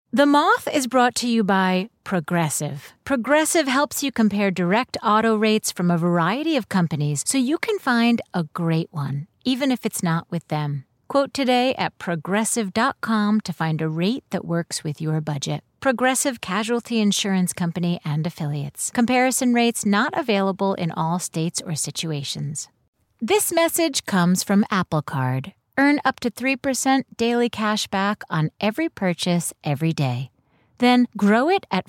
The Moth is brought to you by Progressive. Progressive helps you compare direct auto rates from a variety of companies so you can find a great one, even if it's not with them. Quote today at Progressive.com to find a rate that works with your budget. Progressive Casualty Insurance Company and Affiliates. Comparison rates not available in all states or situations. This message comes from Apple Card. Earn up to 3% daily cash back on every purchase every day. Then grow it at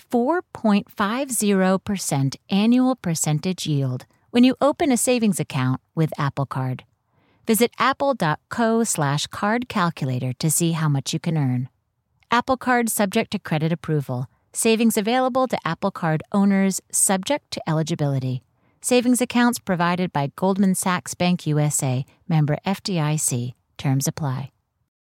4.50% annual percentage yield when you open a savings account with Apple Card. Visit apple.co/card calculator to see how much you can earn. Apple Card subject to credit approval. Savings available to Apple Card owners subject to eligibility. Savings accounts provided by Goldman Sachs Bank USA, member FDIC. Terms apply.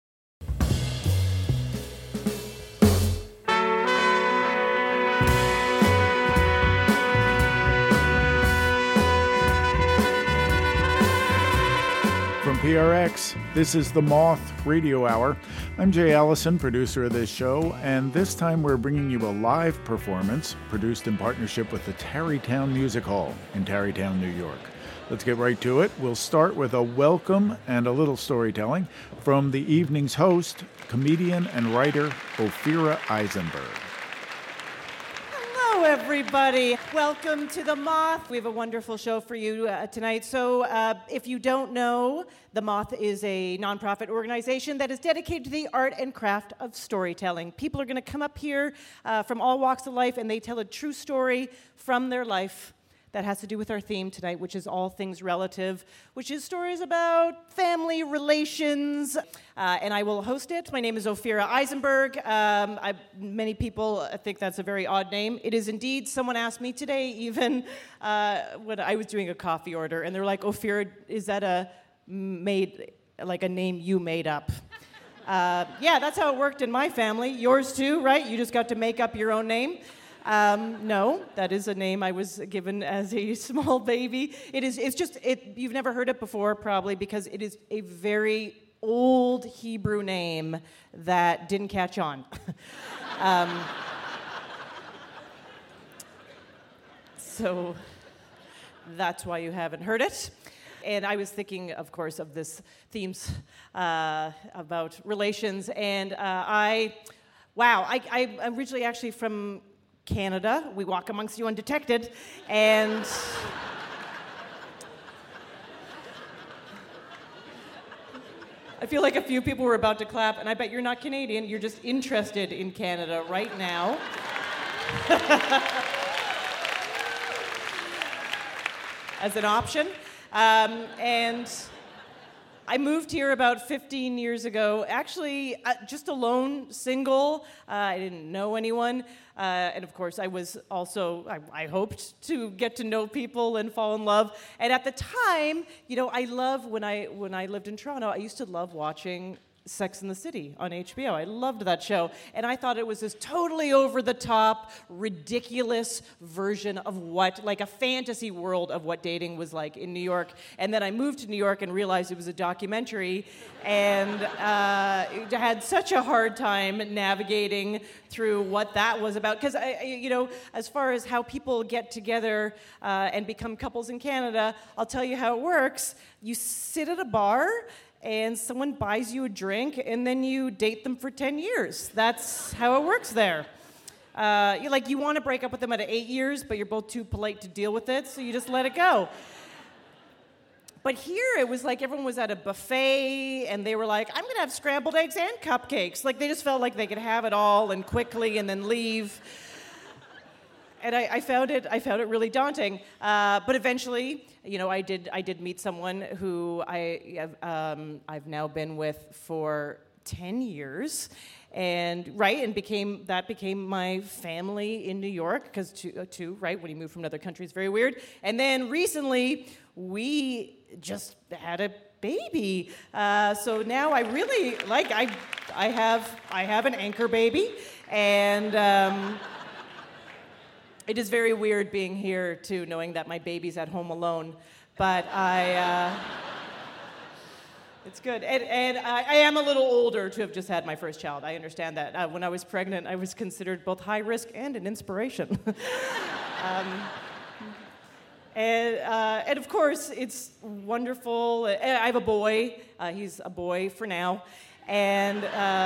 From PRX, this is the Moth Radio Hour. I'm Jay Allison, producer of this show, and this time we're bringing you a live performance produced in partnership with the Tarrytown Music Hall in Tarrytown, New York. Let's get right to it. We'll start with a welcome and a little storytelling from the evening's host, comedian and writer Ophira Eisenberg. Hello, everybody. Welcome to The Moth. We have a wonderful show for you tonight. So if you don't know, The Moth is a nonprofit organization that is dedicated to the art and craft of storytelling. People are going to come up here from all walks of life, and they tell a true story from their life that has to do with our theme tonight, which is all things relative, which is stories about family relations, and I will host it. My name is Ophira Eisenberg. Many people think that's a very odd name. It is indeed. Someone asked me today, even when I was doing a coffee order, and they're like, Ophira, is that a name you made up? Yeah, that's how it worked in my family. Yours too, right? You just got to make up your own name. No, that is a name I was given as a small baby. You've never heard it before, probably, because it is a very old Hebrew name that didn't catch on. So that's why you haven't heard it. And I was thinking, of course, of this themes about relations, and I'm originally actually from Canada. We walk amongst you undetected, and I feel like a few people were about to clap, and I bet you're not Canadian, you're just interested in Canada right now. As an option. And I moved here about 15 years ago, actually just alone, single. I didn't know anyone. And of course, I was also, I hoped to get to know people and fall in love. And at the time, when I lived in Toronto, I used to love watching Sex and the City on HBO. I loved that show. And I thought it was this totally over-the-top, ridiculous version of like a fantasy world of what dating was like in New York. And then I moved to New York and realized it was a documentary, and had such a hard time navigating through what that was about. Because, as far as how people get together and become couples in Canada, I'll tell you how it works. You sit at a bar, and someone buys you a drink, and then you date them for 10 years. That's how it works there. You want to break up with them at 8 years, but you're both too polite to deal with it, so you just let it go. But here, it was like everyone was at a buffet, and they were like, I'm going to have scrambled eggs and cupcakes. Like, they just felt like they could have it all and quickly and then leave. And I found it really daunting. But eventually, I did meet someone who I've now been with for 10 years, and became my family in New York, because when you move from another country, it's very weird. And then recently, we just had a baby. So now I really I have an anchor baby, and it is very weird being here too, knowing that my baby's at home alone. But It's good. And I am a little older to have just had my first child. I understand that. When I was pregnant, I was considered both high risk and an inspiration. And of course, it's wonderful. I have a boy. He's a boy for now. And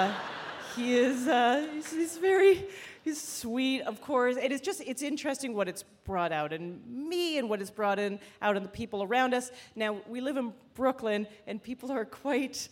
he's sweet, of course. And it's interesting what it's brought out in me and what it's brought out in the people around us. Now, we live in Brooklyn, and people are quite,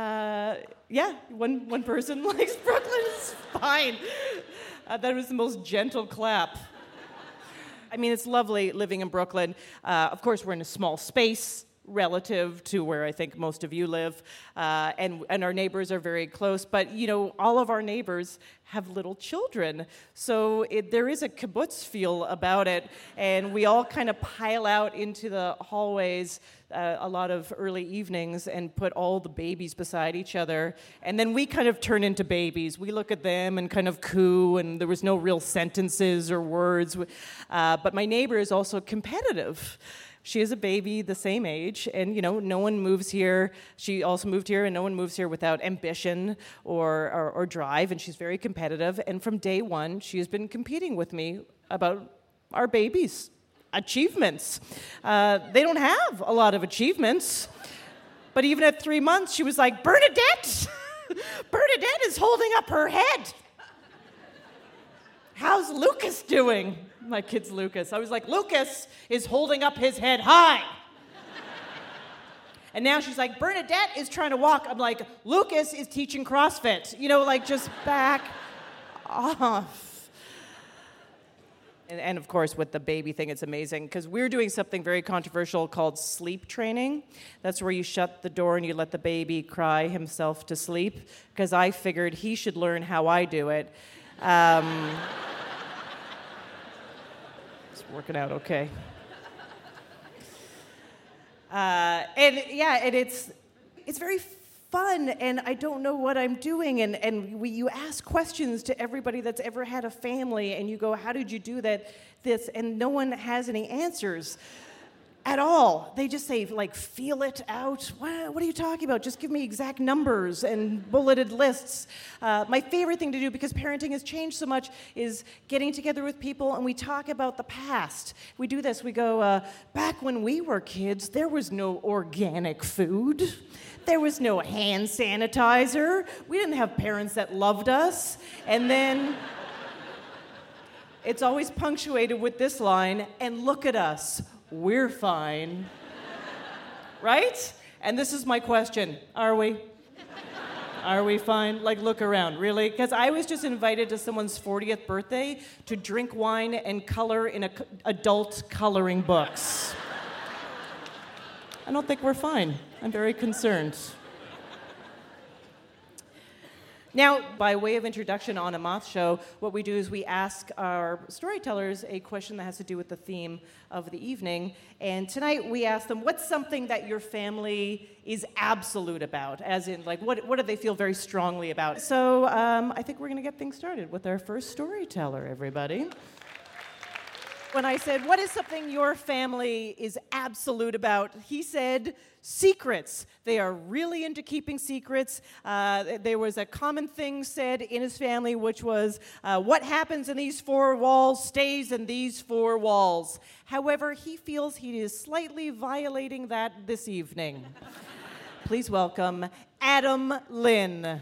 one person likes Brooklyn, it's fine. That was the most gentle clap. I mean, it's lovely living in Brooklyn. Of course, we're in a small space relative to where I think most of you live, and our neighbors are very close. But, all of our neighbors have little children. So there is a kibbutz feel about it, and we all kind of pile out into the hallways a lot of early evenings and put all the babies beside each other. And then we kind of turn into babies. We look at them and kind of coo, and there was no real sentences or words. But my neighbor is also competitive. She is a baby the same age, and no one moves here. She also moved here, and no one moves here without ambition or drive, and she's very competitive. And from day one, she has been competing with me about our babies' achievements. They don't have a lot of achievements, but even at 3 months, she was like, Bernadette! Bernadette is holding up her head. How's Lucas doing? My kid's Lucas. I was like, Lucas is holding up his head high. And now she's like, Bernadette is trying to walk. I'm like, Lucas is teaching CrossFit. Just back off. And of course, with the baby thing, it's amazing because we're doing something very controversial called sleep training. That's where you shut the door and you let the baby cry himself to sleep, because I figured he should learn how I do it. It's working out okay. And it's very fun, and I don't know what I'm doing, and you ask questions to everybody that's ever had a family, and you go, how did you do this? And no one has any answers at all. They just say, feel it out. What are you talking about? Just give me exact numbers and bulleted lists. My favorite thing to do, because parenting has changed so much, is getting together with people and we talk about the past. We do this. We go, back when we were kids, there was no organic food. There was no hand sanitizer. We didn't have parents that loved us. And then it's always punctuated with this line, and look at us. We're fine. Right? And this is my question. Are we? Are we fine? Look around. Really? Because I was just invited to someone's 40th birthday to drink wine and color in adult coloring books. I don't think we're fine. I'm very concerned. Now, by way of introduction on a Moth Show, what we do is we ask our storytellers a question that has to do with the theme of the evening. And tonight we ask them, what's something that your family is absolute about? As in, what do they feel very strongly about? So I think we're going to get things started with our first storyteller, everybody. When I said, what is something your family is absolute about? He said, secrets. They are really into keeping secrets. There was a common thing said in his family, which was, what happens in these four walls stays in these four walls. However, he feels he is slightly violating that this evening. Please welcome Adam Lynn.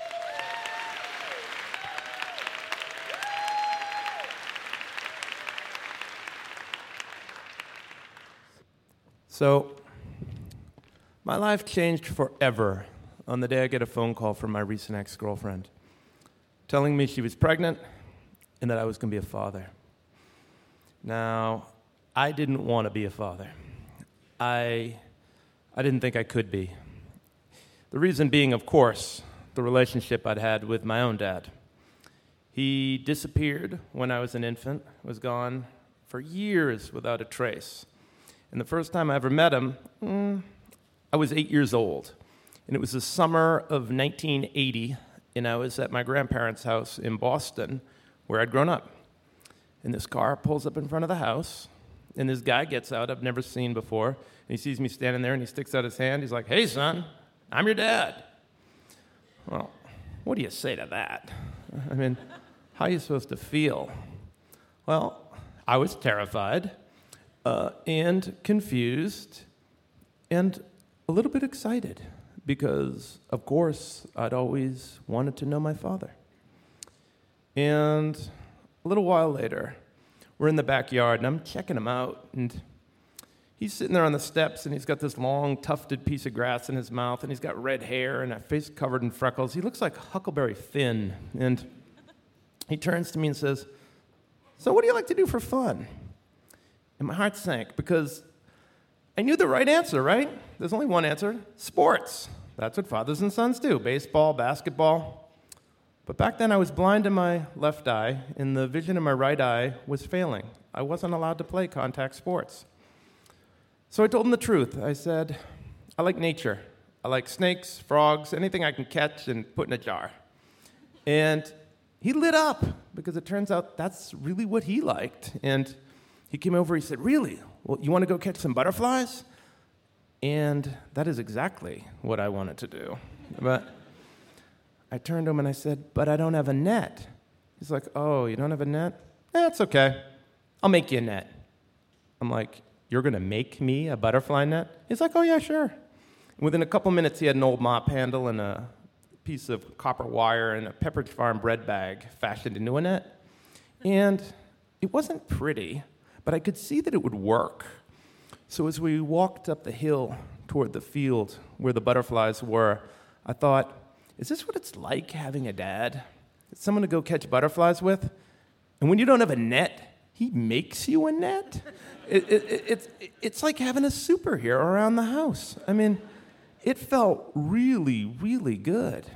So, my life changed forever on the day I get a phone call from my recent ex-girlfriend telling me she was pregnant and that I was going to be a father. Now, I didn't want to be a father. I didn't think I could be. The reason being, of course, the relationship I'd had with my own dad. He disappeared when I was an infant, was gone for years without a trace. And the first time I ever met him, I was 8 years old. And it was the summer of 1980, and I was at my grandparents' house in Boston, where I'd grown up. And this car pulls up in front of the house, and this guy gets out I've never seen before, and he sees me standing there, and he sticks out his hand. He's like, "Hey, son, I'm your dad. Well, what do you say to that? I mean, how are you supposed to feel? Well, I was terrified and confused and a little bit excited because, of course, I'd always wanted to know my father. And a little while later, we're in the backyard, and I'm checking him out, and he's sitting there on the steps, and he's got this long, tufted piece of grass in his mouth, and he's got red hair and a face covered in freckles. He looks like Huckleberry Finn, and he turns to me and says, "So what do you like to do for fun?" And my heart sank because I knew the right answer, right? There's only one answer: sports. That's what fathers and sons do: baseball, basketball. But back then I was blind in my left eye, and the vision in my right eye was failing. I wasn't allowed to play contact sports. So I told him the truth. I said, "I like nature. I like snakes, frogs, anything I can catch and put in a jar." And he lit up because it turns out that's really what he liked. And he came over, he said, "Really? Well, you want to go catch some butterflies?" And that is exactly what I wanted to do. But I turned to him and I said, "But I don't have a net." He's like, "Oh, you don't have a net? It's okay. I'll make you a net." I'm like, "You're going to make me a butterfly net?" He's like, "Oh, yeah, sure." Within a couple minutes, he had an old mop handle and a piece of copper wire and a Pepperidge Farm bread bag fashioned into a net. And it wasn't pretty, but I could see that it would work. So as we walked up the hill toward the field where the butterflies were, I thought, is this what it's like having a dad? It's someone to go catch butterflies with? And when you don't have a net, he makes you a net? It's like having a superhero around the house. I mean, it felt really, really good.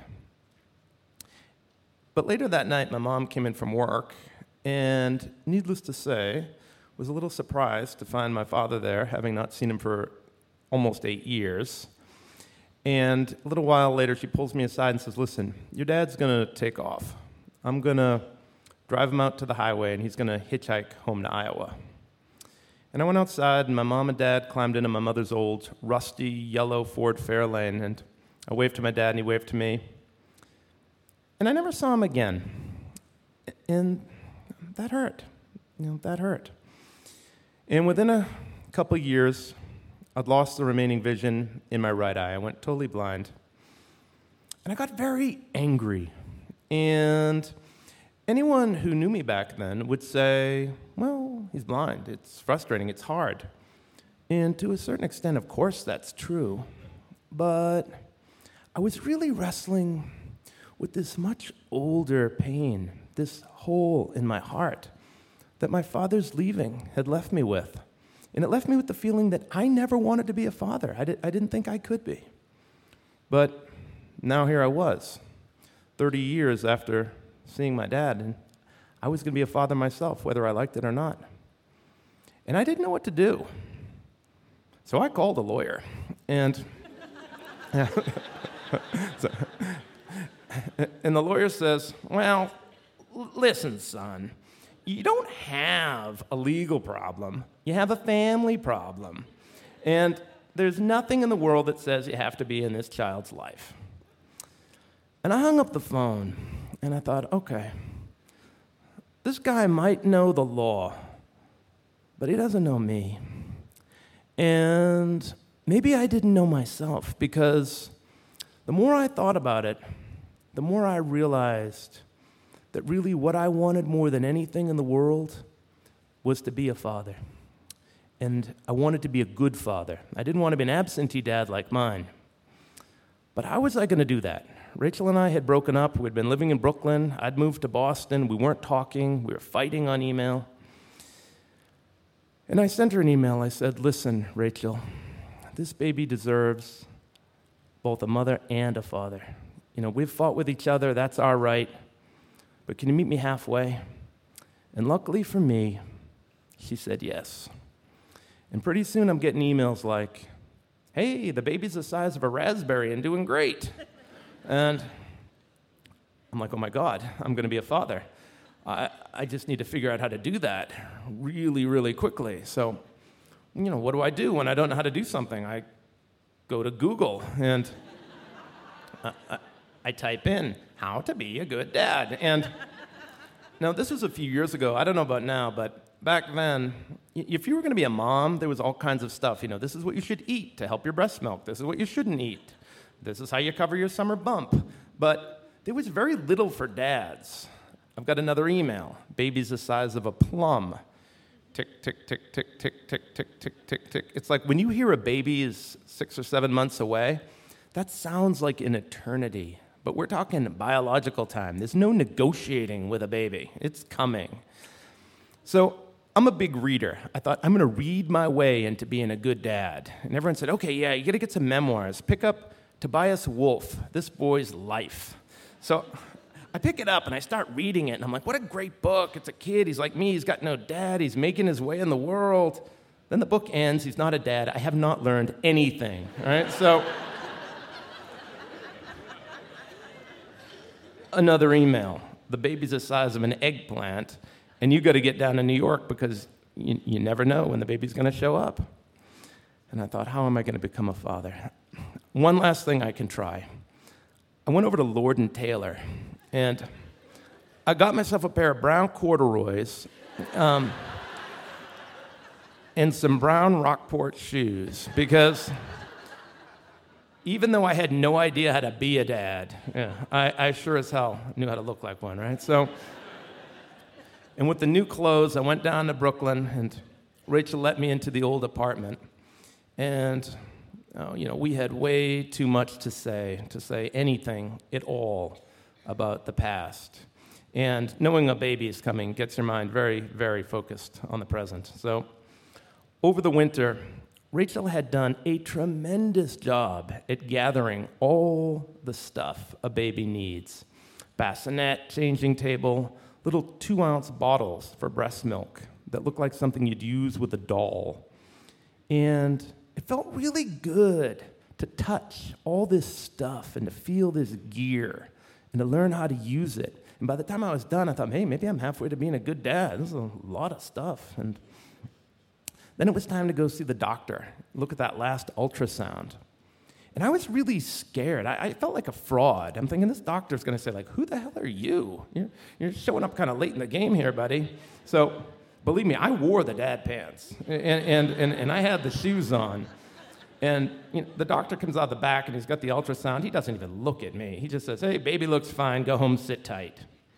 But later that night, my mom came in from work, and needless to say, was a little surprised to find my father there, having not seen him for almost 8 years. And a little while later, she pulls me aside and says, "Listen, your dad's going to take off. I'm going to drive him out to the highway, and he's going to hitchhike home to Iowa." And I went outside, and my mom and dad climbed into my mother's old, rusty, yellow Ford Fairlane, and I waved to my dad, and he waved to me. And I never saw him again. And that hurt. That hurt. And within a couple years, I'd lost the remaining vision in my right eye. I went totally blind. And I got very angry. And anyone who knew me back then would say, "Well, he's blind. It's frustrating. It's hard." And to a certain extent, of course, that's true. But I was really wrestling with this much older pain, this hole in my heart that my father's leaving had left me with. And it left me with the feeling that I never wanted to be a father. I didn't think I could be. But now here I was, 30 years after seeing my dad, and I was going to be a father myself, whether I liked it or not. And I didn't know what to do. So I called a lawyer. And, and the lawyer says, "Well, listen, son. You don't have a legal problem. You have a family problem. And there's nothing in the world that says you have to be in this child's life." And I hung up the phone, and I thought, okay, this guy might know the law, but he doesn't know me. And maybe I didn't know myself, because the more I thought about it, the more I realized that really what I wanted more than anything in the world was to be a father. And I wanted to be a good father. I didn't want to be an absentee dad like mine. But how was I going to do that? Rachel and I had broken up. We'd been living in Brooklyn. I'd moved to Boston. We weren't talking. We were fighting on email. And I sent her an email. I said, "Listen, Rachel, this baby deserves both a mother and a father. We've fought with each other. That's our right. But can you meet me halfway?" And luckily for me, she said yes. And pretty soon I'm getting emails like, "Hey, the baby's the size of a raspberry and doing great." And I'm like, oh my God, I'm going to be a father. I just need to figure out how to do that really, really quickly. So, what do I do when I don't know how to do something? I go to Google, and I type in, how to be a good dad. And now this was a few years ago. I don't know about now, but back then, if you were going to be a mom, there was all kinds of stuff. This is what you should eat to help your breast milk. This is what you shouldn't eat. This is how you cover your summer bump. But there was very little for dads. I've got another email. Baby's the size of a plum. Tick, tick, tick, tick, tick, tick, tick, tick, tick, tick. It's like when you hear a baby is 6 or 7 months away, that sounds like an eternity. But we're talking biological time. There's no negotiating with a baby. It's coming. So I'm a big reader. I thought, I'm going to read my way into being a good dad. And everyone said, okay, yeah, you got to get some memoirs. Pick up Tobias Wolff, This Boy's Life. So I pick it up and I start reading it, and I'm like, what a great book. It's a kid. He's like me. He's got no dad. He's making his way in the world. Then the book ends. He's not a dad. I have not learned anything. All right, so another email. The baby's the size of an eggplant, and you got to get down to New York because you never know when the baby's going to show up. And I thought, how am I going to become a father? One last thing I can try. I went over to Lord & Taylor, and I got myself a pair of brown corduroys and some brown Rockport shoes, because even though I had no idea how to be a dad, I sure as hell knew how to look like one, right? So, and with the new clothes, I went down to Brooklyn, and Rachel let me into the old apartment. And, we had way too much to say anything at all about the past. And knowing a baby is coming gets your mind very, very focused on the present. So, over the winter, Rachel had done a tremendous job at gathering all the stuff a baby needs. Bassinet, changing table, little 2-ounce bottles for breast milk that look like something you'd use with a doll. And it felt really good to touch all this stuff and to feel this gear and to learn how to use it. And by the time I was done, I thought, hey, maybe I'm halfway to being a good dad. This is a lot of stuff. And then it was time to go see the doctor, look at that last ultrasound. And I was really scared. I felt like a fraud. I'm thinking, this doctor's going to say, who the hell are you? You're showing up kind of late in the game here, buddy. So believe me, I wore the dad pants, and I had the shoes on. And the doctor comes out the back, and he's got the ultrasound. He doesn't even look at me. He just says, hey, baby looks fine. Go home, sit tight.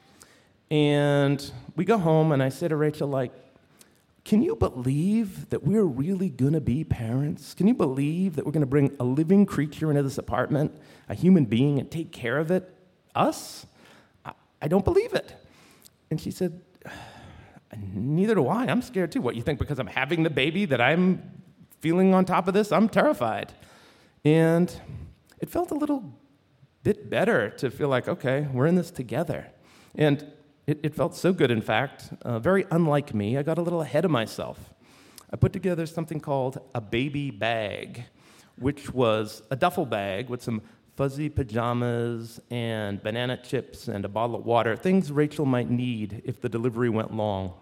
And we go home, and I say to Rachel, can you believe that we're really going to be parents? Can you believe that we're going to bring a living creature into this apartment, a human being, and take care of it? Us? I don't believe it. And she said, neither do I. I'm scared too. What, you think because I'm having the baby that I'm feeling on top of this? I'm terrified. And it felt a little bit better to feel like, okay, we're in this together. And it felt so good, in fact, very unlike me. I got a little ahead of myself. I put together something called a baby bag, which was a duffel bag with some fuzzy pajamas and banana chips and a bottle of water, things Rachel might need if the delivery went long.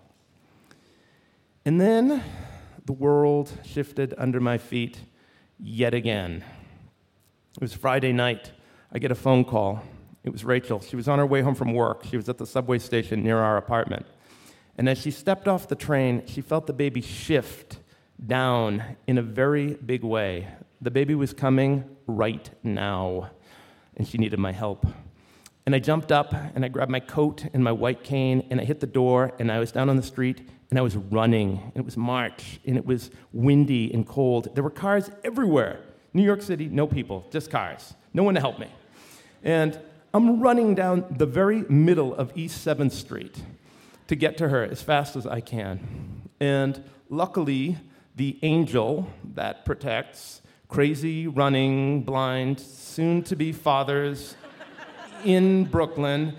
And then the world shifted under my feet yet again. It was Friday night. I get a phone call. It was Rachel. She was on her way home from work. She was at the subway station near our apartment. And as she stepped off the train, she felt the baby shift down in a very big way. The baby was coming right now, and she needed my help. And I jumped up, and I grabbed my coat and my white cane, and I hit the door, and I was down on the street, and I was running. And it was March, and it was windy and cold. There were cars everywhere. New York City, no people, just cars. No one to help me. And I'm running down the very middle of East 7th Street to get to her as fast as I can. And luckily, the angel that protects crazy, running, blind, soon-to-be fathers in Brooklyn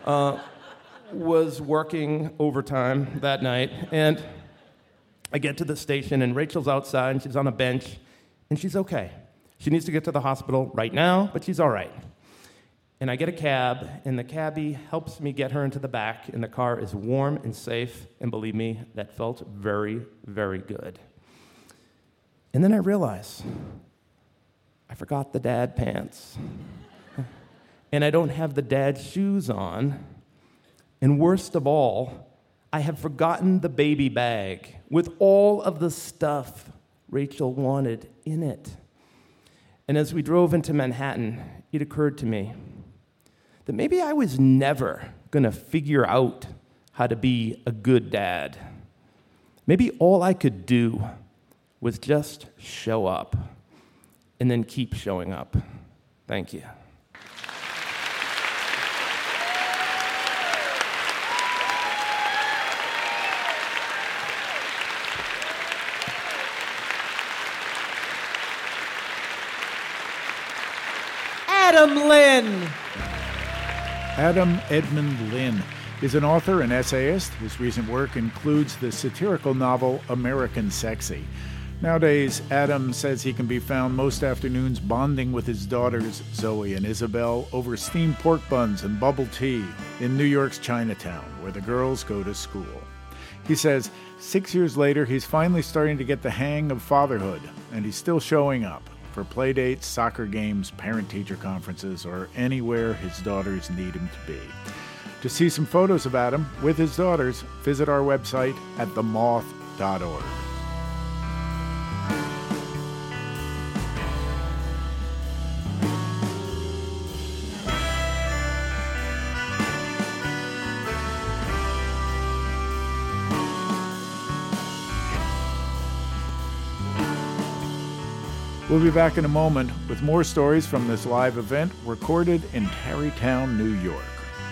was working overtime that night. And I get to the station, and Rachel's outside, and she's on a bench, and she's okay. She needs to get to the hospital right now, but she's all right. And I get a cab, and the cabbie helps me get her into the back, and the car is warm and safe, and believe me, that felt very, very good. And then I realize I forgot the dad pants. and I don't have the dad shoes on. And worst of all, I have forgotten the baby bag with all of the stuff Rachel wanted in it. And as we drove into Manhattan, it occurred to me that maybe I was never going to figure out how to be a good dad. Maybe all I could do was just show up and then keep showing up. Thank you. Adam Lynn. Adam Edmund Lynn is an author and essayist. His recent work includes the satirical novel American Sexy. Nowadays, Adam says he can be found most afternoons bonding with his daughters, Zoe and Isabel, over steamed pork buns and bubble tea in New York's Chinatown, where the girls go to school. He says 6 years later, he's finally starting to get the hang of fatherhood, and he's still showing up for play dates, soccer games, parent-teacher conferences, or anywhere his daughters need him to be. To see some photos of Adam with his daughters, visit our website at themoth.org. We'll be back in a moment with more stories from this live event recorded in Tarrytown, New York.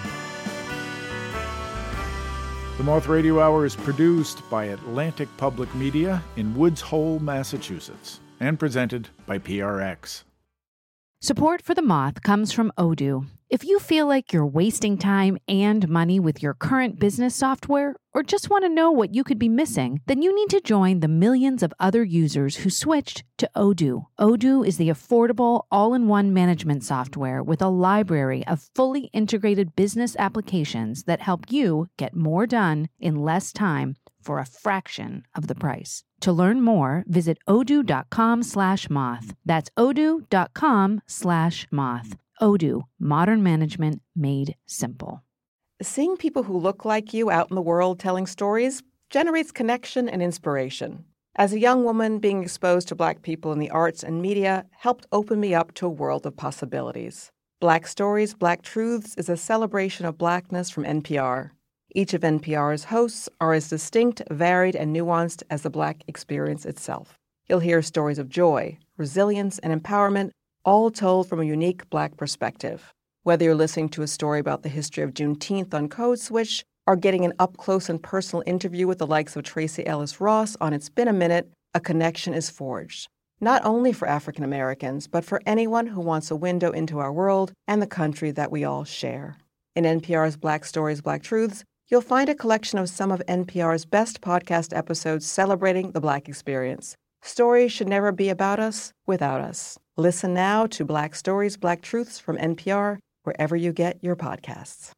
The Moth Radio Hour is produced by Atlantic Public Media in Woods Hole, Massachusetts, and presented by PRX. Support for The Moth comes from Odoo. If you feel like you're wasting time and money with your current business software, or just want to know what you could be missing, then you need to join the millions of other users who switched to Odoo. Odoo is the affordable, all-in-one management software with a library of fully integrated business applications that help you get more done in less time for a fraction of the price. To learn more, visit odoo.com/moth. That's odoo.com/moth. Odoo, modern management made simple. Seeing people who look like you out in the world telling stories generates connection and inspiration. As a young woman, being exposed to Black people in the arts and media helped open me up to a world of possibilities. Black Stories, Black Truths is a celebration of Blackness from NPR. Each of NPR's hosts are as distinct, varied, and nuanced as the Black experience itself. You'll hear stories of joy, resilience, and empowerment, all told from a unique Black perspective. Whether you're listening to a story about the history of Juneteenth on Code Switch or getting an up-close and personal interview with the likes of Tracee Ellis Ross on It's Been a Minute, a connection is forged. Not only for African Americans, but for anyone who wants a window into our world and the country that we all share. In NPR's Black Stories, Black Truths, you'll find a collection of some of NPR's best podcast episodes celebrating the Black experience. Stories should never be about us without us. Listen now to Black Stories, Black Truths from NPR, wherever you get your podcasts.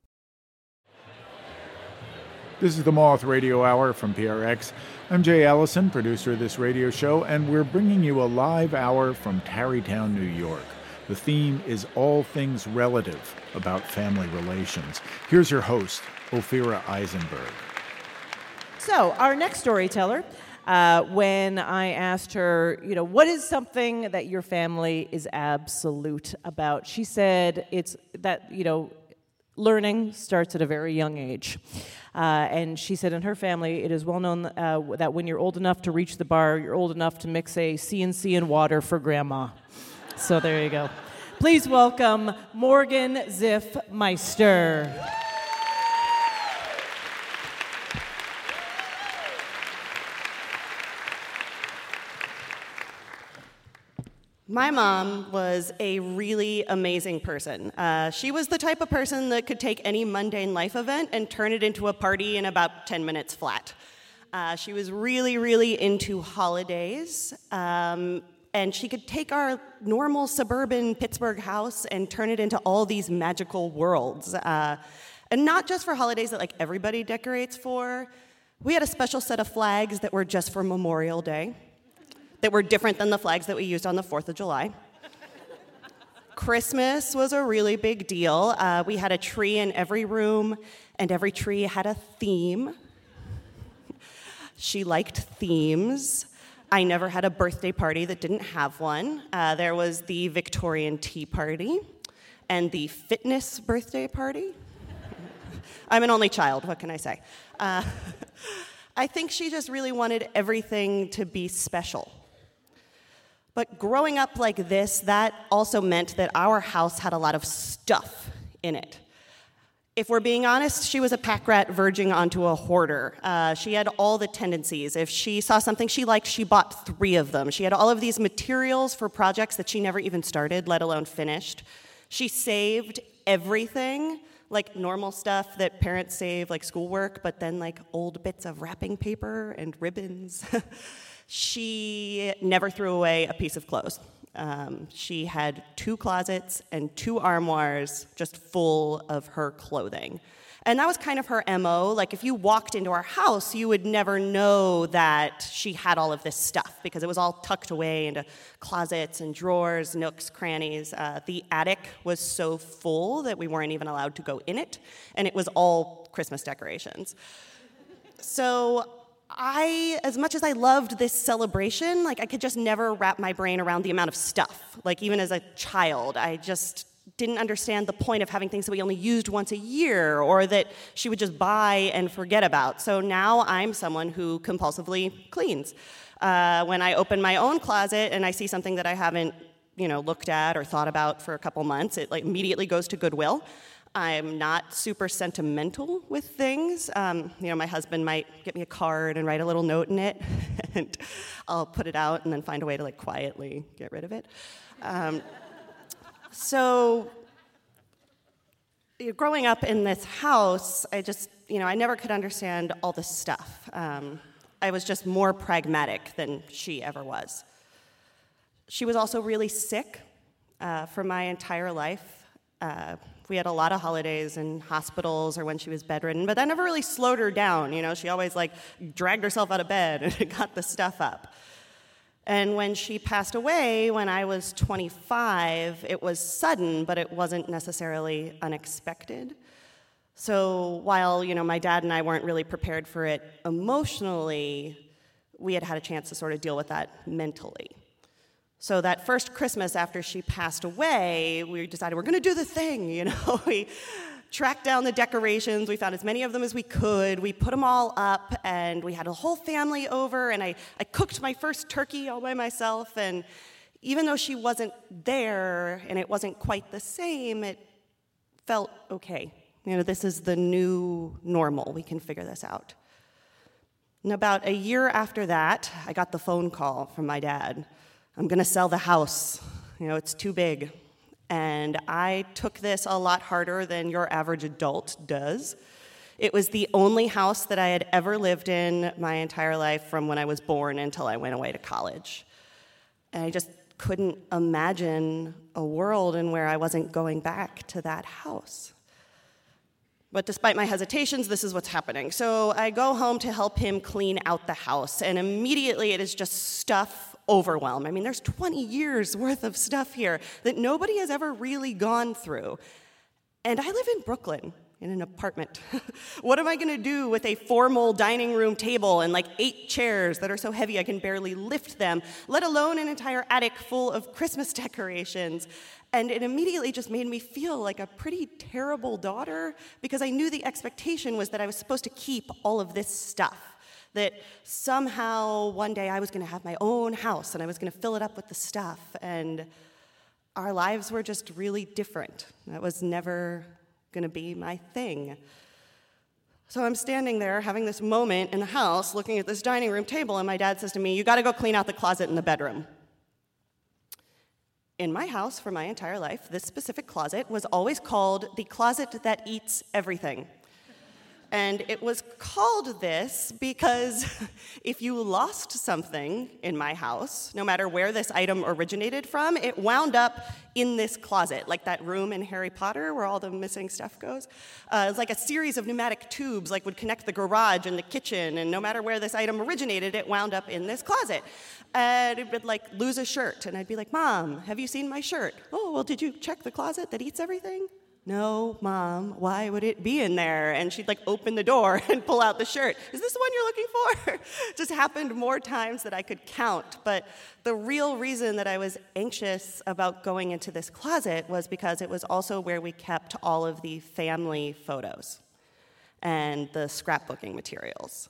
This is the Moth Radio Hour from PRX. I'm Jay Allison, producer of this radio show, and we're bringing you a live hour from Tarrytown, New York. The theme is all things relative about family relations. Here's your host, Ophira Eisenberg. So, our next storyteller, when I asked her, what is something that your family is absolute about? She said it's that, learning starts at a very young age. And she said in her family, it is well known that when you're old enough to reach the bar, you're old enough to mix a C&C in water for grandma. So there you go. Please welcome Morgan Ziff Meister. My mom was a really amazing person. She was the type of person that could take any mundane life event and turn it into a party in about 10 minutes flat. She was really, really into holidays, and she could take our normal suburban Pittsburgh house and turn it into all these magical worlds. And not just for holidays that everybody decorates for. We had a special set of flags that were just for Memorial Day, that were different than the flags that we used on the 4th of July. Christmas was a really big deal. We had a tree in every room, and every tree had a theme. She liked themes. I never had a birthday party that didn't have one. There was the Victorian Tea Party and the fitness birthday party. I'm an only child, what can I say? I think she just really wanted everything to be special. But growing up like this, that also meant that our house had a lot of stuff in it. If we're being honest, she was a pack rat verging onto a hoarder. She had all the tendencies. If she saw something she liked, she bought 3 of them. She had all of these materials for projects that she never even started, let alone finished. She saved everything, like normal stuff that parents save, like schoolwork, but then like old bits of wrapping paper and ribbons. She never threw away a piece of clothes. She had 2 closets and 2 armoires just full of her clothing. And that was kind of her MO. Like, if you walked into our house, you would never know that she had all of this stuff because it was all tucked away into closets and drawers, nooks, crannies. The attic was so full that we weren't even allowed to go in it, and it was all Christmas decorations. So as much as I loved this celebration, like, I could just never wrap my brain around the amount of stuff. Like, even as a child, I just didn't understand the point of having things that we only used once a year or that she would just buy and forget about. So now I'm someone who compulsively cleans. When I open my own closet and I see something that I haven't, looked at or thought about for a couple months, it like immediately goes to Goodwill. I'm not super sentimental with things. My husband might get me a card and write a little note in it, and I'll put it out and then find a way to like quietly get rid of it. So growing up in this house, I never could understand all this stuff. I was just more pragmatic than she ever was. She was also really sick for my entire life. We had a lot of holidays in hospitals or when she was bedridden, but that never really slowed her down. She always dragged herself out of bed and got the stuff up. And when she passed away, when I was 25, it was sudden, but it wasn't necessarily unexpected. So while, my dad and I weren't really prepared for it emotionally, we had a chance to sort of deal with that mentally. So that first Christmas after she passed away, we decided we're going to do the thing, We tracked down the decorations. We found as many of them as we could. We put them all up, and we had a whole family over, and I cooked my first turkey all by myself. And even though she wasn't there and it wasn't quite the same, it felt okay. This is the new normal. We can figure this out. And about a year after that, I got the phone call from my dad. I'm going to sell the house. It's too big. And I took this a lot harder than your average adult does. It was the only house that I had ever lived in my entire life from when I was born until I went away to college. And I just couldn't imagine a world in where I wasn't going back to that house. But despite my hesitations, this is what's happening. So I go home to help him clean out the house, and immediately it is just stuff overwhelm. There's 20 years worth of stuff here that nobody has ever really gone through. And I live in Brooklyn in an apartment. What am I going to do with a formal dining room table and 8 chairs that are so heavy I can barely lift them, let alone an entire attic full of Christmas decorations? And it immediately just made me feel like a pretty terrible daughter because I knew the expectation was that I was supposed to keep all of this stuff. That somehow one day I was going to have my own house and I was going to fill it up with the stuff. And our lives were just really different. That was never going to be my thing. So I'm standing there having this moment in the house looking at this dining room table, and my dad says to me, "You got to go clean out the closet in the bedroom." In my house for my entire life, this specific closet was always called the closet that eats everything. And it was called this because if you lost something in my house, no matter where this item originated from, it wound up in this closet, like that room in Harry Potter where all the missing stuff goes. It's like a series of pneumatic tubes like would connect the garage and the kitchen, and no matter where this item originated, it wound up in this closet. And it would like lose a shirt, and I'd be like, Mom, have you seen my shirt? Oh, well, did you check the closet that eats everything? No, Mom, why would it be in there? And she'd like open the door and pull out the shirt. Is this the one you're looking for? Just happened more times than I could count. But the real reason that I was anxious about going into this closet was because it was also where we kept all of the family photos and the scrapbooking materials.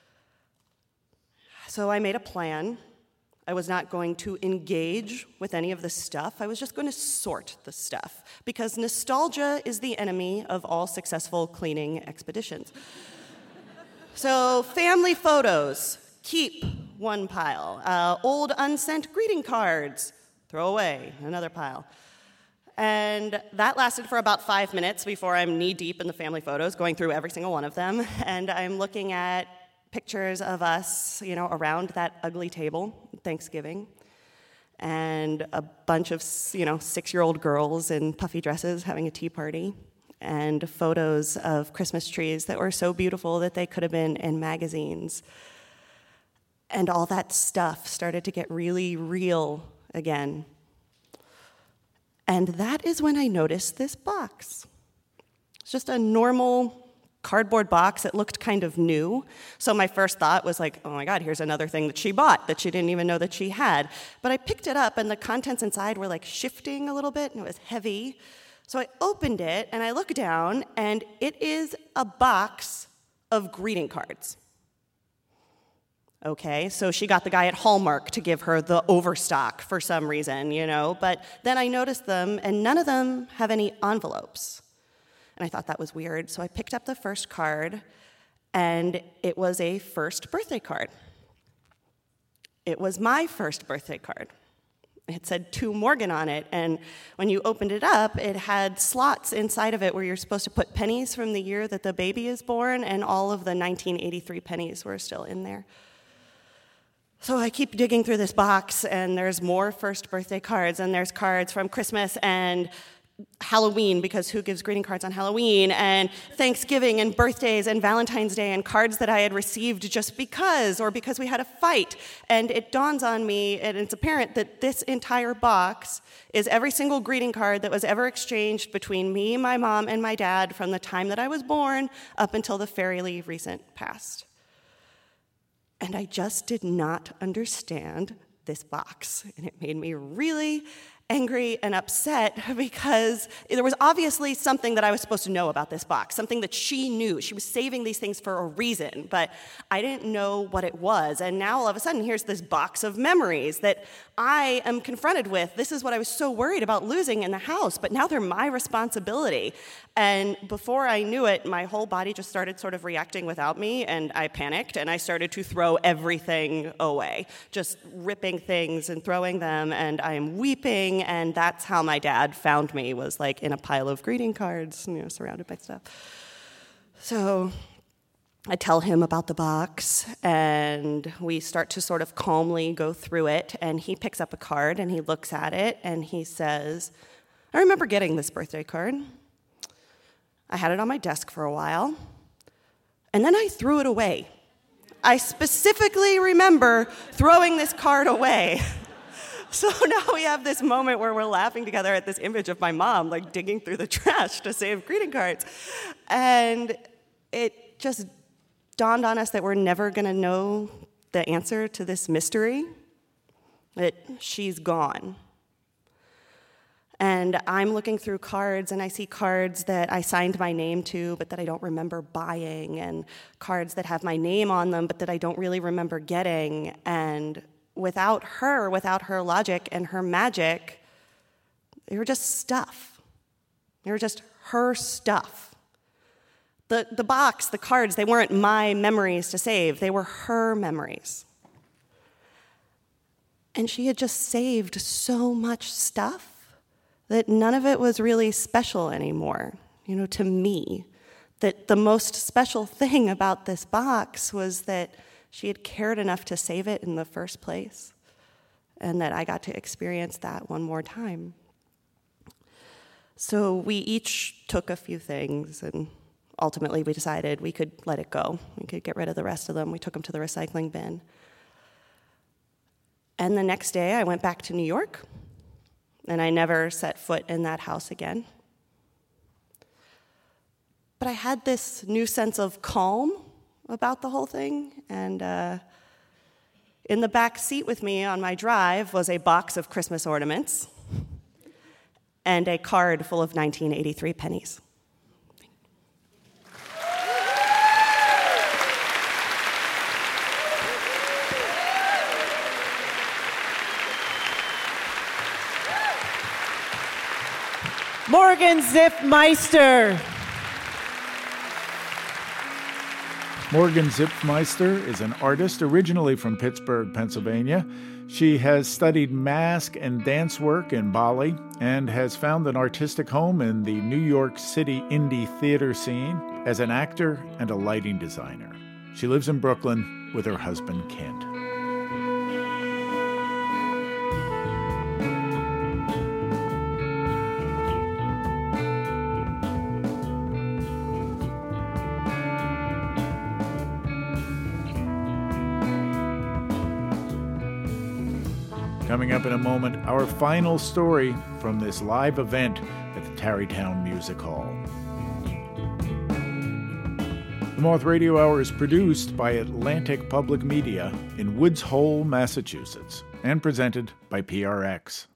So I made a plan. I was not going to engage with any of the stuff. I was just going to sort the stuff, because nostalgia is the enemy of all successful cleaning expeditions. So family photos, keep one pile. Old unsent greeting cards, throw away, another pile. And that lasted for about 5 minutes before I'm knee-deep in the family photos, going through every single one of them, and I'm looking at pictures of us, around that ugly table at Thanksgiving, and a bunch of, 6-year-old girls in puffy dresses having a tea party, and photos of Christmas trees that were so beautiful that they could have been in magazines. And all that stuff started to get really real again. And that is when I noticed this box. It's just a normal cardboard box that looked kind of new. So my first thought was like, oh my God, here's another thing that she bought that she didn't even know that she had. But I picked it up, and the contents inside were like shifting a little bit, and it was heavy. So I opened it, and I look down, and it is a box of greeting cards. Okay, so she got the guy at Hallmark to give her the overstock for some reason, but then I noticed them, and none of them have any envelopes. And I thought that was weird, so I picked up the first card, and it was a first birthday card. It was my first birthday card. It said "To Morgan" on it, and when you opened it up, it had slots inside of it where you're supposed to put pennies from the year that the baby is born, and all of the 1983 pennies were still in there. So I keep digging through this box, and there's more first birthday cards, and there's cards from Christmas and Halloween, because who gives greeting cards on Halloween, and Thanksgiving and birthdays and Valentine's Day, and cards that I had received just because, or because we had a fight. And it dawns on me, and it's apparent that this entire box is every single greeting card that was ever exchanged between me, my mom, and my dad from the time that I was born up until the fairly recent past. And I just did not understand this box, and it made me really angry and upset because there was obviously something that I was supposed to know about this box, something that she knew. She was saving these things for a reason, but I didn't know what it was. And now all of a sudden, here's this box of memories that I am confronted with. This is what I was so worried about losing in the house, but now they're my responsibility. And before I knew it, my whole body just started sort of reacting without me, and I panicked, and I started to throw everything away, just ripping things and throwing them, and I'm weeping, and that's how my dad found me, was like in a pile of greeting cards, surrounded by stuff. So I tell him about the box, and we start to sort of calmly go through it, and he picks up a card, and he looks at it, and he says, I remember getting this birthday card. I had it on my desk for a while, and then I threw it away. I specifically remember throwing this card away. So now we have this moment where we're laughing together at this image of my mom, like digging through the trash to save greeting cards. And it just dawned on us that we're never going to know the answer to this mystery, that she's gone. And I'm looking through cards, and I see cards that I signed my name to, but that I don't remember buying, and cards that have my name on them, but that I don't really remember getting. And without her logic and her magic, they were just stuff. They were just her stuff. The box, the cards, they weren't my memories to save. They were her memories. And she had just saved so much stuff that none of it was really special anymore, to me. that the most special thing about this box was that she had cared enough to save it in the first place, and that I got to experience that one more time. So we each took a few things, and ultimately we decided we could let it go. We could get rid of the rest of them. We took them to the recycling bin. And the next day I went back to New York, and I never set foot in that house again. But I had this new sense of calm about the whole thing, and in the back seat with me on my drive was a box of Christmas ornaments and a card full of 1983 pennies. Morgan Zipmeister. Morgan Zipmeister is an artist originally from Pittsburgh, Pennsylvania. She has studied mask and dance work in Bali and has found an artistic home in the New York City indie theater scene as an actor and a lighting designer. She lives in Brooklyn with her husband, Kent. Coming up in a moment, our final story from this live event at the Tarrytown Music Hall. The Moth Radio Hour is produced by Atlantic Public Media in Woods Hole, Massachusetts, and presented by PRX.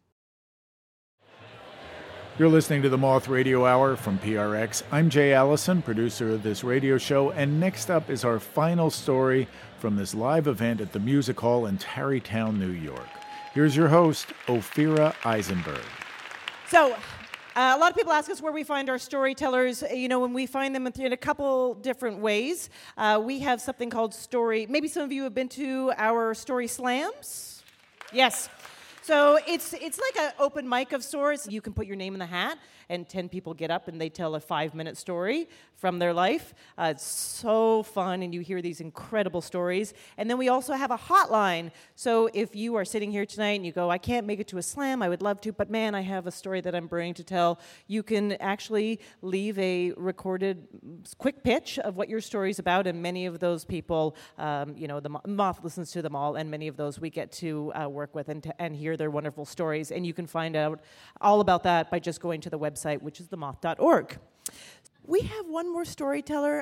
You're listening to the Moth Radio Hour from PRX. I'm Jay Allison, producer of this radio show, and next up is our final story from this live event at the Music Hall in Tarrytown, New York. Here's your host, Ophira Eisenberg. So, a lot of people ask us where we find our storytellers. You know, when we find them in a couple different ways. We have something called story. Maybe some of you have been to our story slams. Yes. So it's like an open mic of sorts. You can put your name in the hat, and 10 people get up and they tell a 5-minute story from their life. It's so fun, and you hear these incredible stories. And then we also have a hotline. So if you are sitting here tonight and you go, I can't make it to a slam, I would love to, but man, I have a story that I'm burning to tell, you can actually leave a recorded quick pitch of what your story's about, and many of those people, the Moth listens to them all, and many of those we get to work with and hear their wonderful stories. And you can find out all about that by just going to the website, which is themoth.org. We have one more storyteller,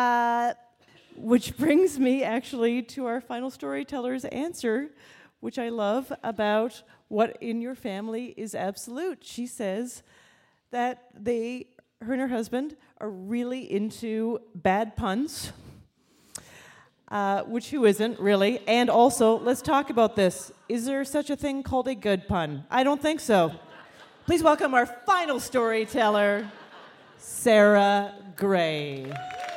which brings me actually to our final storyteller's answer, which I love, about what in your family is absolute. She says that her and her husband are really into bad puns, which who isn't, really? And also, let's talk about this. Is there such a thing called a good pun? I don't think so. Please welcome our final storyteller, Sarah Gray.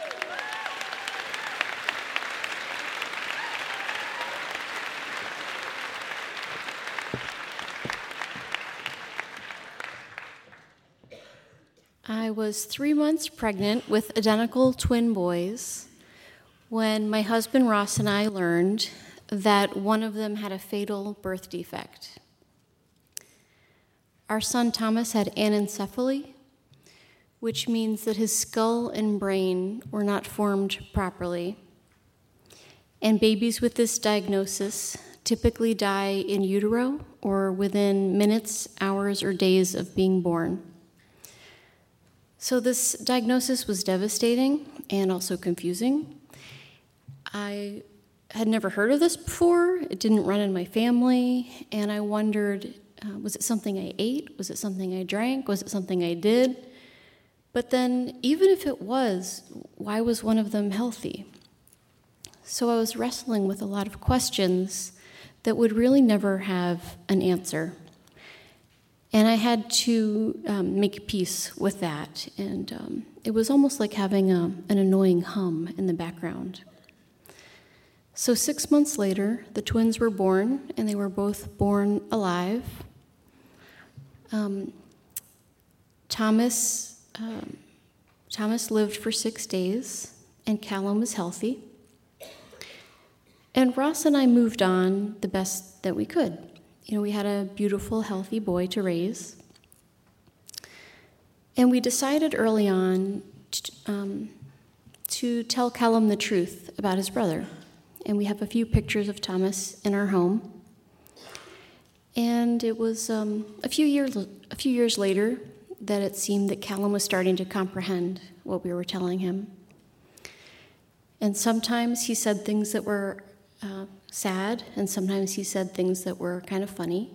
I was 3 months pregnant with identical twin boys when my husband Ross and I learned that one of them had a fatal birth defect. Our son Thomas had anencephaly, which means that his skull and brain were not formed properly. And babies with this diagnosis typically die in utero or within minutes, hours, or days of being born. So this diagnosis was devastating and also confusing. I had never heard of this before. It didn't run in my family, and I wondered, was it something I ate? Was it something I drank? Was it something I did? But then, even if it was, why was one of them healthy? So I was wrestling with a lot of questions that would really never have an answer. And I had to make peace with that, and it was almost like having an annoying hum in the background. So 6 months later, the twins were born, and they were both born alive. Thomas Thomas lived for 6 days, and Callum was healthy. And Ross and I moved on the best that we could. We had a beautiful, healthy boy to raise. And we decided early on to tell Callum the truth about his brother. And we have a few pictures of Thomas in our home. And it was a few years later that it seemed that Callum was starting to comprehend what we were telling him. And sometimes he said things that were sad, and sometimes he said things that were kind of funny.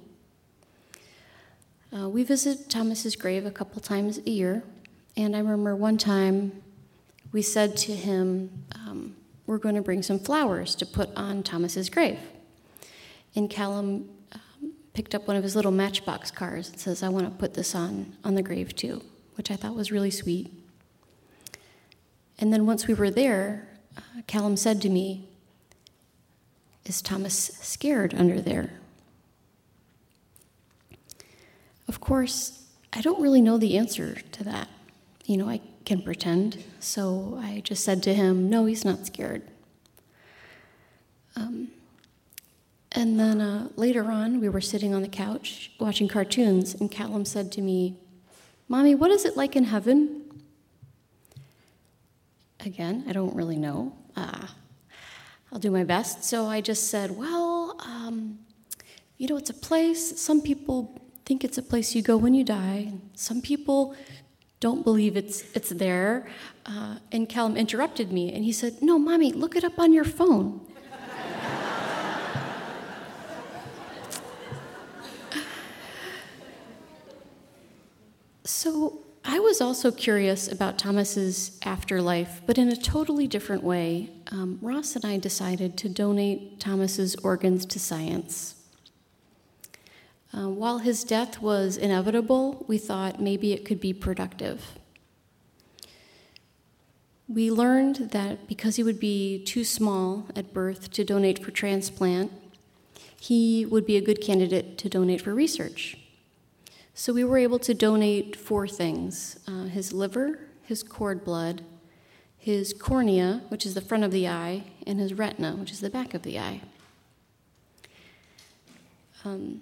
We visit Thomas's grave a couple times a year, and I remember one time we said to him, we're going to bring some flowers to put on Thomas's grave. And Callum picked up one of his little Matchbox cars and says, I want to put this on the grave too, which I thought was really sweet. And then once we were there, Callum said to me, is Thomas scared under there? Of course, I don't really know the answer to that. I can pretend. So I just said to him, no, he's not scared. And then later on, we were sitting on the couch watching cartoons, and Callum said to me, Mommy, what is it like in heaven? Again, I don't really know. I'll do my best. So I just said, well, it's a place. Some people think it's a place you go when you die. Some people don't believe it's there. And Callum interrupted me, and he said, no, Mommy, look it up on your phone. So I was also curious about Thomas's afterlife, but in a totally different way. Ross and I decided to donate Thomas's organs to science. While his death was inevitable, we thought maybe it could be productive. We learned that because he would be too small at birth to donate for transplant, he would be a good candidate to donate for research. So we were able to donate 4 things: his liver, his cord blood, his cornea, which is the front of the eye, and his retina, which is the back of the eye. And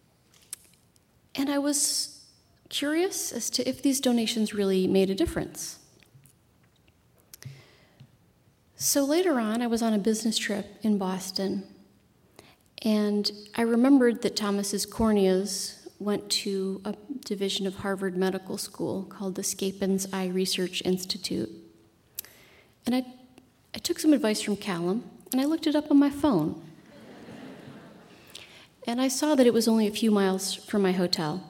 I was curious as to if these donations really made a difference. So later on, I was on a business trip in Boston, and I remembered that Thomas's corneas went to a division of Harvard Medical School called the Scapins Eye Research Institute. And I took some advice from Callum, and I looked it up on my phone. And I saw that it was only a few miles from my hotel.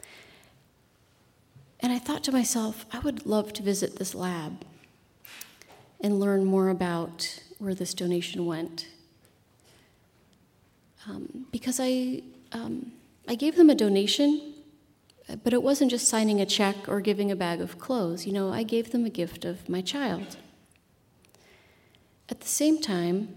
And I thought to myself, I would love to visit this lab and learn more about where this donation went. Because I gave them a donation, but it wasn't just signing a check or giving a bag of clothes. I gave them a gift of my child. At the same time,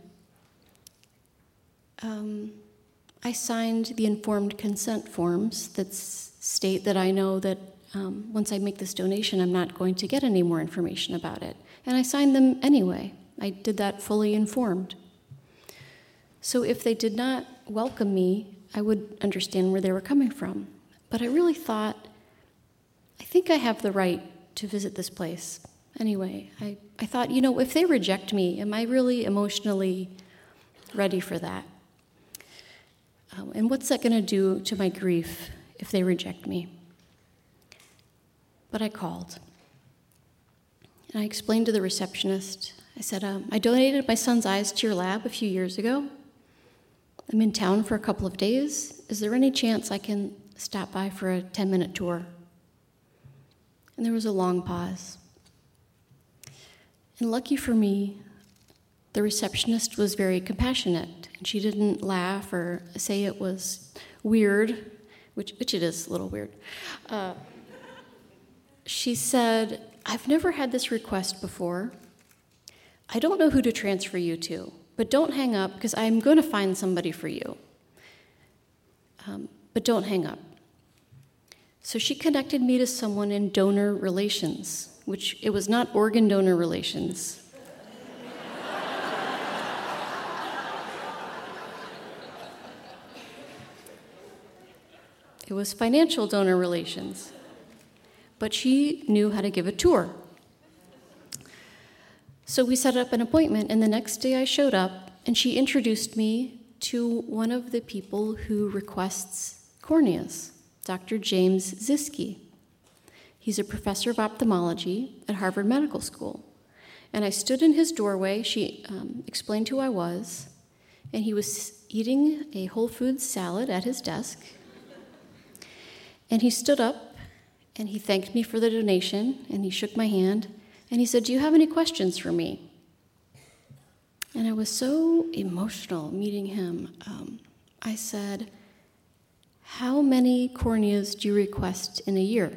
I signed the informed consent forms that state that I know that once I make this donation, I'm not going to get any more information about it. And I signed them anyway. I did that fully informed. So if they did not welcome me, I would understand where they were coming from. But I really thought, I think I have the right to visit this place. Anyway, I thought, if they reject me, am I really emotionally ready for that? And what's that going to do to my grief if they reject me? But I called. And I explained to the receptionist, I said, I donated my son's eyes to your lab a few years ago. I'm in town for a couple of days. Is there any chance I can stop by for a 10-minute tour? And there was a long pause. And lucky for me, the receptionist was very compassionate, and she didn't laugh or say it was weird, which it is a little weird. She said, I've never had this request before. I don't know who to transfer you to, but don't hang up because I'm going to find somebody for you. But don't hang up. So she connected me to someone in donor relations, which it was not organ donor relations. It was financial donor relations. But she knew how to give a tour. So we set up an appointment, and the next day I showed up, and she introduced me to one of the people who requests corneas, Dr. James Ziske. He's a professor of ophthalmology at Harvard Medical School. And I stood in his doorway. She explained who I was, and he was eating a Whole Foods salad at his desk. And he stood up, and he thanked me for the donation, and he shook my hand, and he said, "Do you have any questions for me?" And I was so emotional meeting him. I said, "How many corneas do you request in a year?"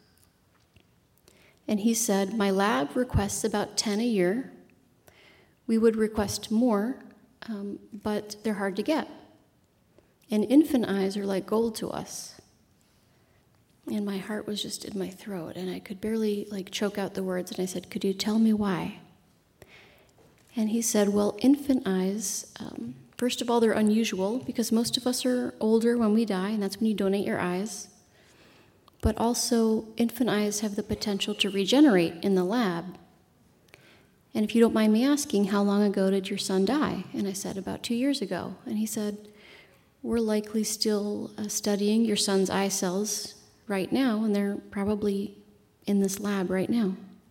And he said, "My lab requests about 10 a year. We would request more, but they're hard to get. And infant eyes are like gold to us." And my heart was just in my throat, and I could barely choke out the words. And I said, "Could you tell me why?" And he said, "Well, infant eyes, first of all, they're unusual because most of us are older when we die, and that's when you donate your eyes. But also, infant eyes have the potential to regenerate in the lab. And if you don't mind me asking, how long ago did your son die?" And I said, "About 2 years ago." And he said, "We're likely still studying your son's eye cells right now, and they're probably in this lab right now."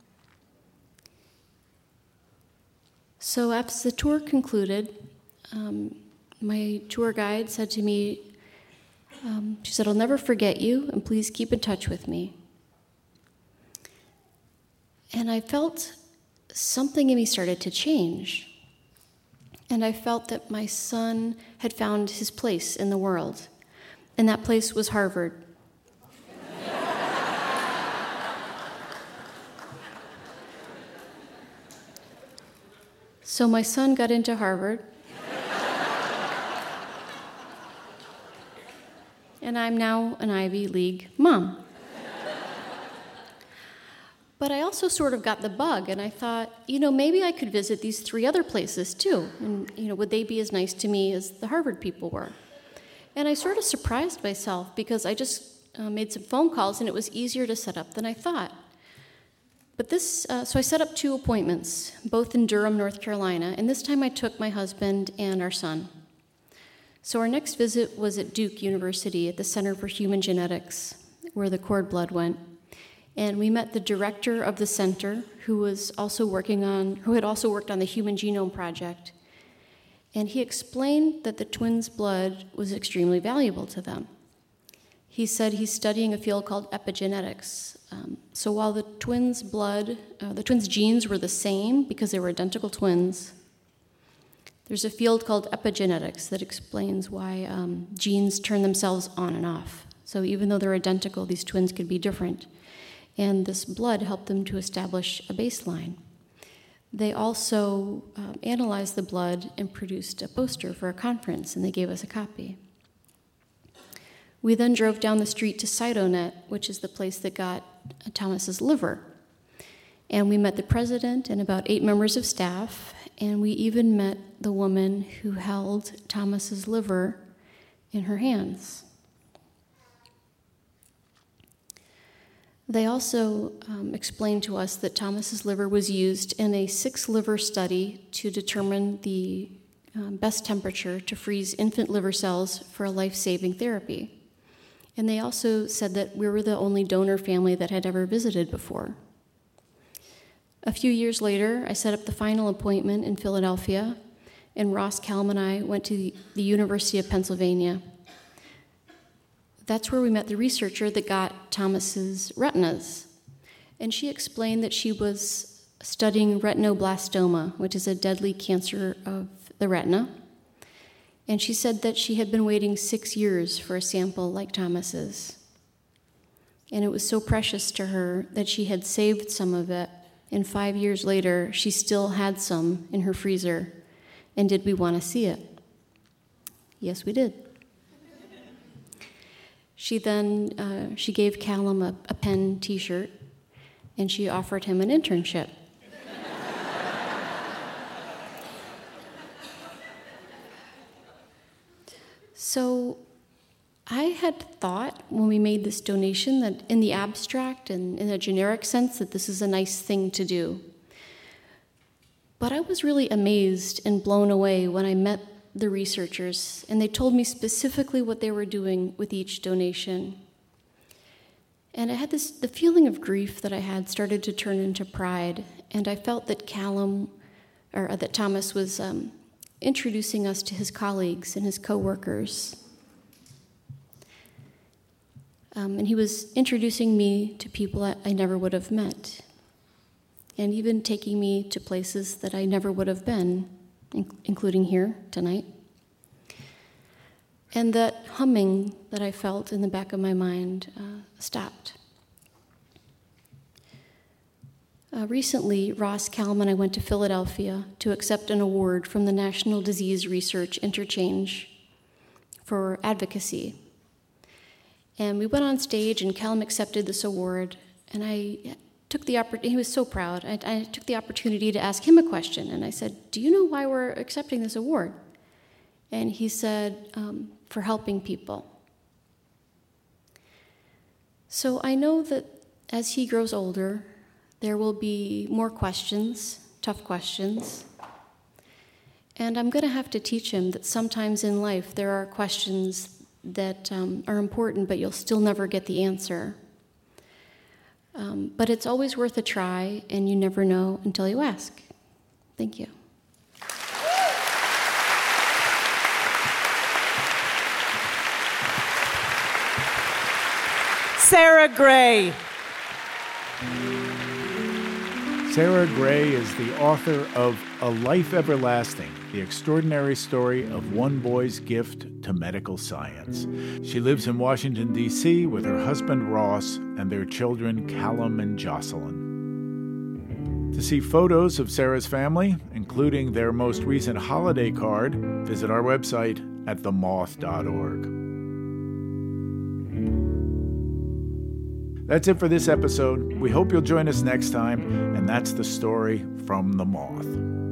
So after the tour concluded, my tour guide said to me, she said, "I'll never forget you, and please keep in touch with me." And I felt something in me started to change. And I felt that my son had found his place in the world, and that place was Harvard. So my son got into Harvard, and I'm now an Ivy League mom. But I also sort of got the bug, and I thought, maybe I could visit these 3 other places too, and would they be as nice to me as the Harvard people were? And I sort of surprised myself because I just made some phone calls, and it was easier to set up than I thought. But so I set up 2 appointments, both in Durham, North Carolina, and this time I took my husband and our son. So our next visit was at Duke University at the Center for Human Genetics, where the cord blood went. And we met the director of the center, who had also worked on the Human Genome Project. And he explained that the twins' blood was extremely valuable to them. He said he's studying a field called epigenetics. So while the twins' genes were the same because they were identical twins, there's a field called epigenetics that explains why genes turn themselves on and off. So even though they're identical, these twins could be different. And this blood helped them to establish a baseline. They also analyzed the blood and produced a poster for a conference, and they gave us a copy. We then drove down the street to Cytonet, which is the place that got Thomas's liver. And we met the president and about 8 members of staff, and we even met the woman who held Thomas's liver in her hands. They also explained to us that Thomas's liver was used in a 6-liver study to determine the best temperature to freeze infant liver cells for a life-saving therapy. And they also said that we were the only donor family that had ever visited before. A few years later, I set up the final appointment in Philadelphia, and Ross Kelm and I went to the University of Pennsylvania. That's where we met the researcher that got Thomas's retinas. And she explained that she was studying retinoblastoma, which is a deadly cancer of the retina. And she said that she had been waiting 6 years for a sample like Thomas's. And it was so precious to her that she had saved some of it, and 5 years later, she still had some in her freezer. And did we want to see it? Yes, we did. She gave Callum a pen t-shirt, and she offered him an internship. So I had thought when we made this donation that in the abstract and in a generic sense that this is a nice thing to do. But I was really amazed and blown away when I met the researchers, and they told me specifically what they were doing with each donation. And I had the feeling of grief that I had started to turn into pride, and I felt that that Thomas was introducing us to his colleagues and his coworkers. And he was introducing me to people I never would have met, and even taking me to places that I never would have been, including here tonight. And that humming that I felt in the back of my mind stopped. Recently, Ross Calm and I went to Philadelphia to accept an award from the National Disease Research Interchange for advocacy. And we went on stage, and Calum accepted this award, and I took the opportunity. He was so proud. I took the opportunity to ask him a question, and I said, "Do you know why we're accepting this award?" And he said, "For helping people." So I know that as he grows older, there will be more questions, tough questions, and I'm going to have to teach him that sometimes in life there are questions that are important, but you'll still never get the answer. But it's always worth a try, and you never know until you ask. Thank you. Sarah Gray. Sarah Gray is the author of A Life Everlasting, the extraordinary story of one boy's gift to medical science. She lives in Washington, D.C. with her husband, Ross, and their children, Callum and Jocelyn. To see photos of Sarah's family, including their most recent holiday card, visit our website at themoth.org. That's it for this episode. We hope you'll join us next time, and that's the story from The Moth.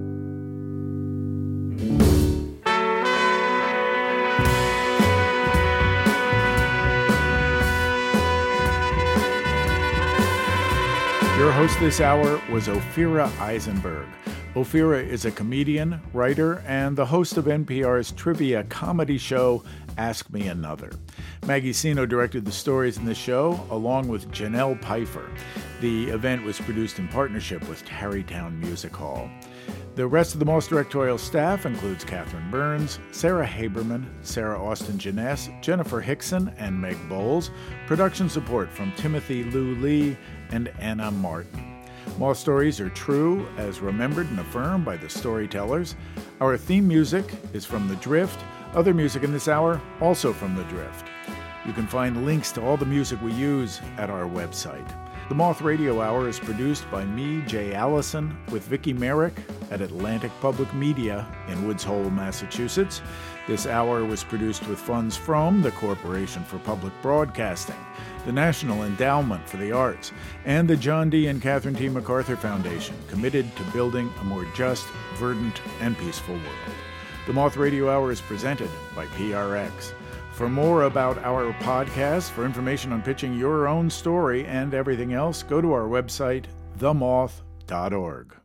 Your host this hour was Ophira Eisenberg. Ophira is a comedian, writer, and the host of NPR's trivia comedy show, Ask Me Another. Maggie Sino directed the stories in the show, along with Janelle Pfeiffer. The event was produced in partnership with Tarrytown Music Hall. The rest of the Moth directorial staff includes Catherine Burns, Sarah Haberman, Sarah Austin Jeunesse, Jennifer Hickson, and Meg Bowles. Production support from Timothy Lou Lee and Anna Martin. Moth stories are true, as remembered and affirmed by the storytellers. Our theme music is from The Drift. Other music in this hour, also from The Drift. You can find links to all the music we use at our website. The Moth Radio Hour is produced by me, Jay Allison, with Vicki Merrick at Atlantic Public Media in Woods Hole, Massachusetts. This hour was produced with funds from the Corporation for Public Broadcasting, the National Endowment for the Arts, and the John D. and Catherine T. MacArthur Foundation, committed to building a more just, verdant, and peaceful world. The Moth Radio Hour is presented by PRX. For more about our podcast, for information on pitching your own story and everything else, go to our website, themoth.org.